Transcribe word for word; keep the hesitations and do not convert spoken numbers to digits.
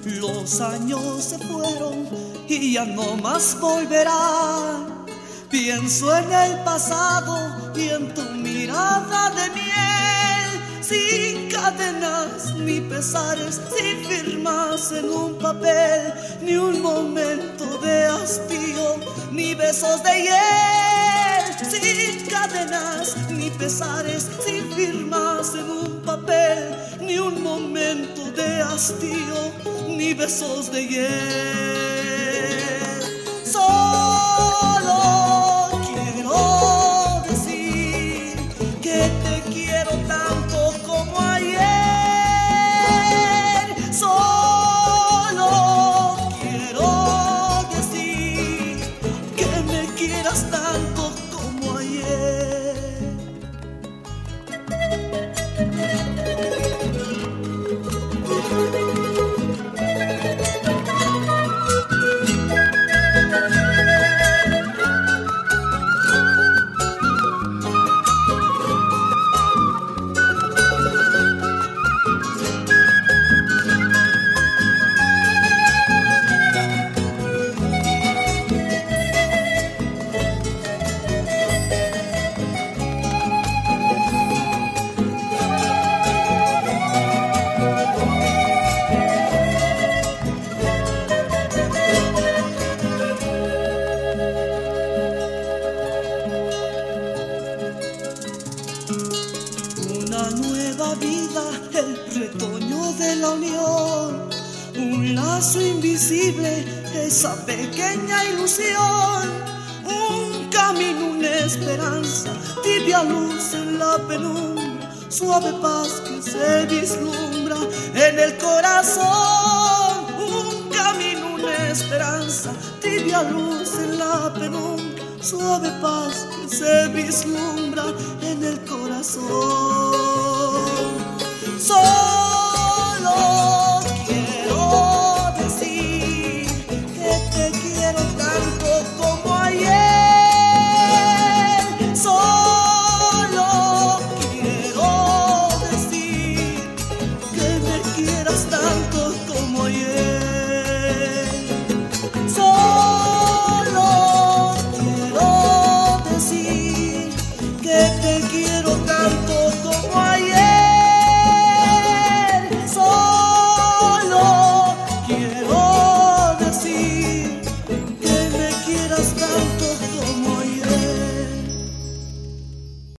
Los años se fueron y ya no más volverán. Pienso en el pasado y en tu mirada de miel, sin cadenas ni pesares, sin firmas en un papel, ni un momento de hastío, ni besos de hiel. Sin cadenas ni pesares, sin firmas en un papel, ni un momento de hastío, ni besos de hiel. Solo quiero decir que te quiero tanto como ayer. Solo quiero decir que me quieras tanto como ayer. Una nueva vida, el retoño de la unión, un lazo invisible, esa pequeña ilusión, un camino, una esperanza, tibia luz en la penumbra, suave paz que se vislumbra en el corazón. Un camino, una esperanza, tibia luz en la penumbra, suave paz que se vislumbra en el corazón. So